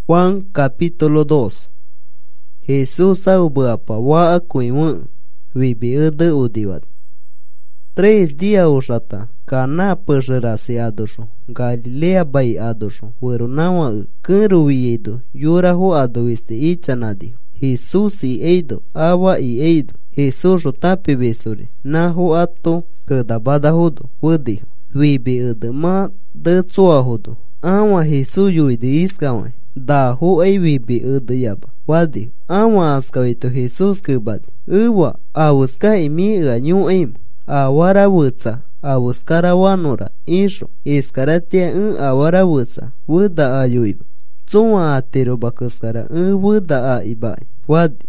Juan capítulo 2. Jesús aubapa wa akuimu vibi udivat. 3 días usata Cana păjărase adosho Galilea bai adosho Vărunawa câruiedo Yuraho adoiste ichanadi Jesus i eido awa i eido Jesus tape besore naho atto kadabada hodo wadiho vibi ma de tsoa hodo awa Jesus yuide iskawa da ho ai vibi yaba wadi awa askawito Jesus kubadi uwa awuska imi anyu aim awara wutsa awuskara wanora insho iskaratia awara wutsa wuda ayuiba tsoa atero bakuskara wuda aibai wadi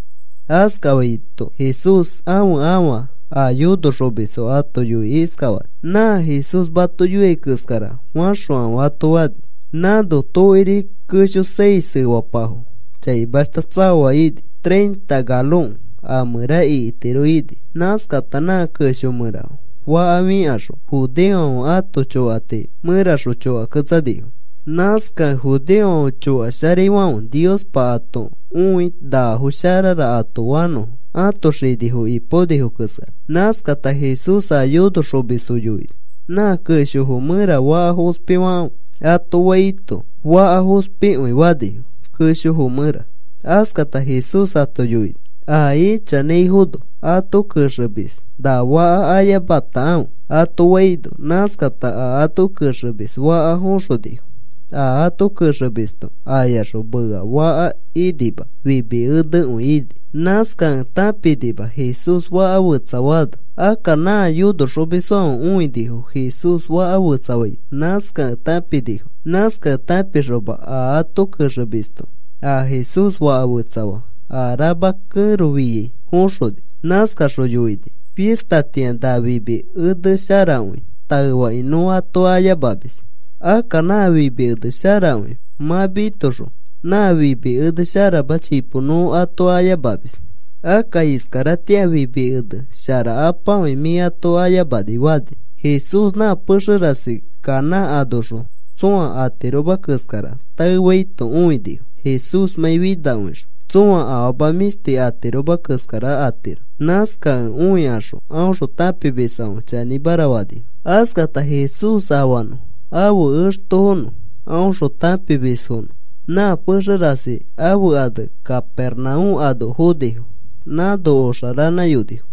askawito Jesus awa ayudo robeso ato yu iskawat na Jesus bato yu ekuskara washo wato wadi na do toiri kusho 6 wapaho chay basta tsawa idi 30 galon amura iteroide naskatana kusho mura wa ami asho judeo ato choate mura sho choa kutsadio naska judeo choa shariwa Dios pato ui da hushara ato wano ato shediho ipodeho kusar naskata Jesus ayudo robeso yui na kusho mura wa hospiwa ato waito wa hospi ui wadiho kusho mura askata Jesus ato yui ai chanei hudo ato kushabis da wa aya batao ato waido naskata ato kushabis wa honsodiho ato kushabisto aya robuga wa idiba vibi uidi naskan tapidiba Jesus wa awutsawado akana ayudo robiso uidiho Jesus wa awutsawai naskan tapidiho naskan tapiroba ato kushabisto Jesus wa awutsawa araba kuruwi honshodi naska shoyuidi fiesta tienda vibi sharawi tawa inua toaya babis akana vibi sharawi mabitosho na vibi shara bachipu no atoaya babis aka iskaratia vibi shara apa mi atoaya badi wadi Jesus na pushurasi kana adosho tsoa ateroba kuskara tawaito uidi Jesus mai vida unsh tsoa abamisti ateroba kuskara ater naska uyasho ansho tapi besao chani barawadi askata Jesus awano awu tono ansho tapi besono na pushurasi awu ad Capernaum ado hodeho na do osharana yudiho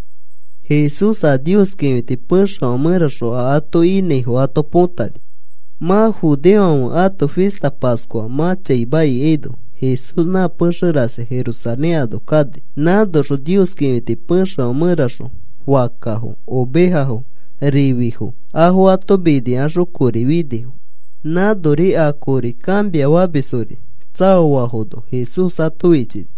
Jesus a Dios que te pusho merasho ato ineho ato pontadi ma judeo ato fiesta Pascua ma cheibai edo Jesus na pushurase Jerusalén ado kade na do Dios que te pusho merasho wakaho obejaho riviho aho ato bidi asho kori videho na dori akori cambia wabisori tsao wahodo Jesus ato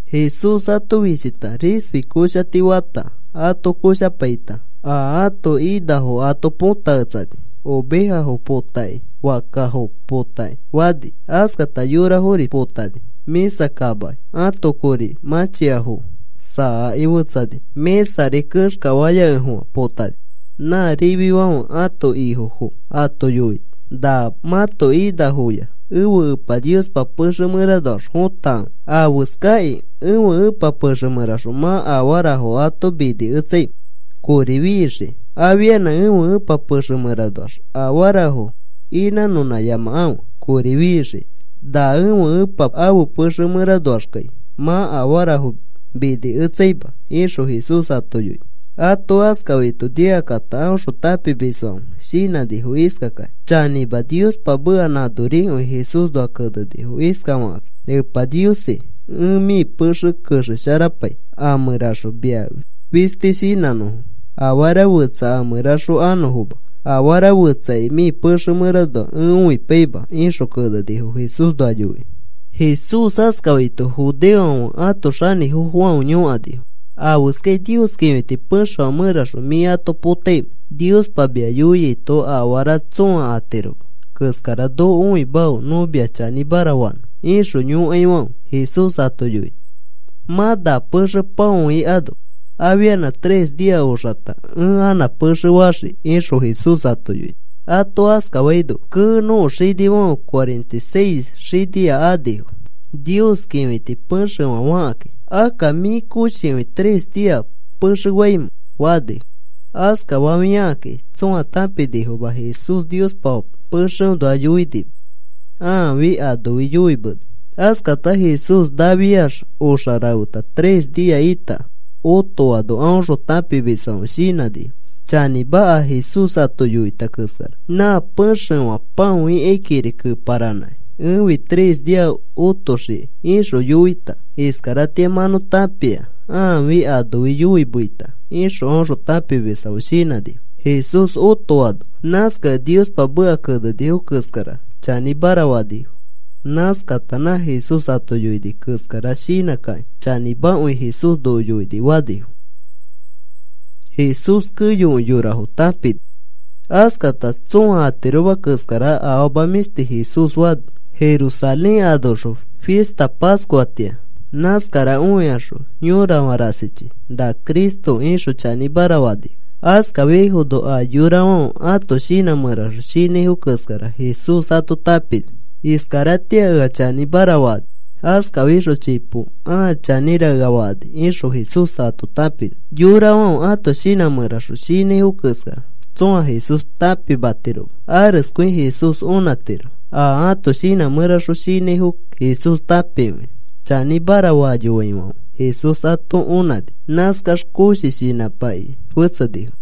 wichita risvi kusha tiwata ato kusha paita ato idaho ato ponta tzadi obejaho potai wakaho potai wadi askata yura hori potadi mesa kabai ato kori machiaho saa iwutzadi mesa rekush kawaya eho potadi na riviwao ato ihoho ato yui da mato idahoya uwu pa Dios pa pushumuradosh hotan awuskai uwu pa pushumurash ma awaraho ato bidi utsei korivishi aviana uwu pa pushumuradosh awaraho ina nuna yamao korivishi da uwu pa awu pushumuradosh kai ma awaraho bidi utseiba isho Jesus atoyui ato askawito dia kata ansho tapi besong sina dijo iskaka chani ba Dios pa bua na doringo Jesus do akada dijo iskamak pa Dios mi pushu kushu sharapai amurasho bia visti sina no awara wutsa amurasho anohuba awara wutsa mi pushu murado ui peiba insho kada dijo Jesus do ayui Jesus askawito judeo ato shani huwa nyo adijo awuske Dios que te pusho murasho mi ato pote Dios pa biayuye to awara tsoa atero kuskara do ui bao no biachani barawan insho nyu aiwan Jesus ato yui mada pusho paui ado aviana 3 días usata ana pusho washi insho Jesus ato yui ato askawaido que no shidiwan 46 shidia adiho Dios quimiti penshe mamaki. Aka mi kuchimi 3 días penshe guaim wadi. Aska wamiaki tsua tapi dijo ba Jesús Dios pa penshe do ayuidi. Vi ado yuybud. Aska ta Jesús davias osharauta 3 días ita. Oto ado anjo tapi bisão shinadi. Chani ba a Jesús ato yuita kusar. Na penshe wa pão e ekiri ku paranai. 3 días otoshi insho yuita. Eskarate mano tapia. Vi ado yuybuita. Insho anjo tapi bisão shinadi. Jesús oto ado. Naska Dios pa bua kada diho kuskara. Chani barawadi. Naska tana Jesús ato yuidi kuskara shina kai. Chani ba ui Jesús do yuidi wadi. Jesús kuyun yurahu tapid. Aska ta tsua atiruba kuskara aoba misti Jesús wad. Jerusalén adosho fiesta Pascua tia. Naskara uyasho yura marasichi. Da Cristo insho chani barawadi. Aska vejo do a yuraon ato shina marasho shinihu kuskara Jesús ato tapid. Iskaratia chani barawadi. Aska vejo chipu chanira gawadi. Insho Jesús ato tapid. Yuraon ato shina marasho shinihu kuskara. Tsua Jesús tapi batiro. Ares kuin Jesús unatiro. Ato shina marasho shinihu Jesús tapime. Chani barawayo wimao. Jesús ato unadi. Naskash kushi shina pai. Futsadiho.